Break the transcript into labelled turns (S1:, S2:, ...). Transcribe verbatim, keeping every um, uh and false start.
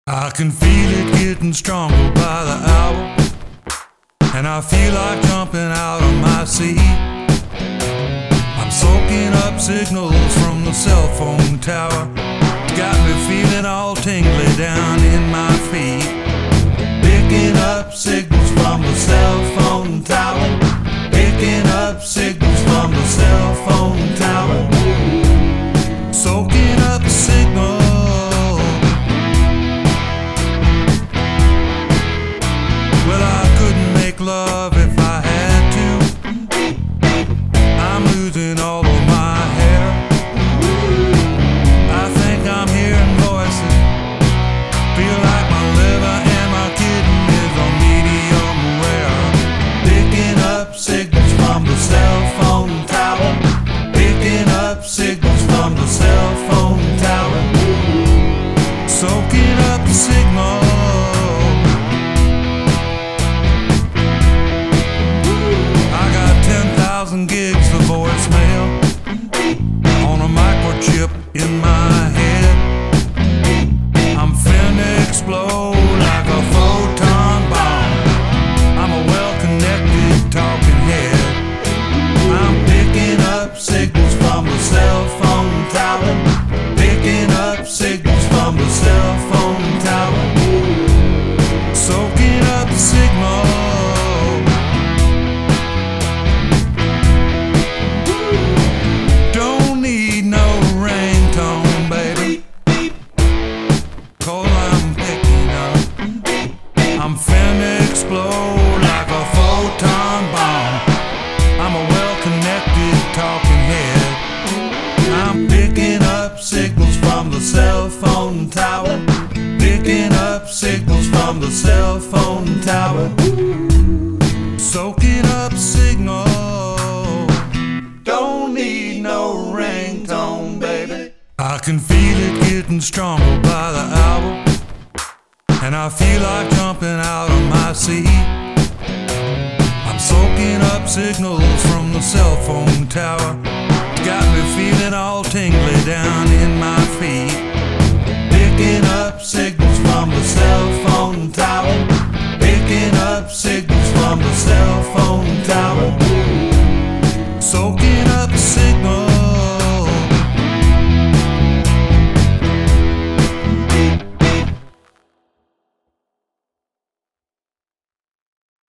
S1: I can feel it getting stronger by the hour, and I feel like jumping out of my seat. I'm soaking up signals from the cell phone tower. It's got me feeling all tingly down in my feet. Picking up signals from the cell phone tower. Picking up signals from the cell phone tower. Soaking up signals. Love if I had to. I'm losing all of my hair. I think I'm hearing voices. Feel like my liver and my kidney is on medium rare. Picking up signals from the cell phone tower. Picking up signals from the cell phone tower. Soaking up signals. Gigs the voicemail on a microchip in my head. I'm finna explode like a photon bomb. I'm a well-connected talking head. I'm picking up signals from the cell phone tower. Picking up signals from the cell phone tower. Soaking up signals. I'm finna explode like a photon bomb. I'm a well-connected talking head. I'm picking up signals from the cell phone tower. Picking up signals from the cell phone tower. Soaking up signals. Don't need no ringtone, baby. I can feel it getting stronger by the hour, and I feel like jumping out of my seat. I'm soaking up signals from the cell phone tower. Got me feeling all tingly down in my feet. Picking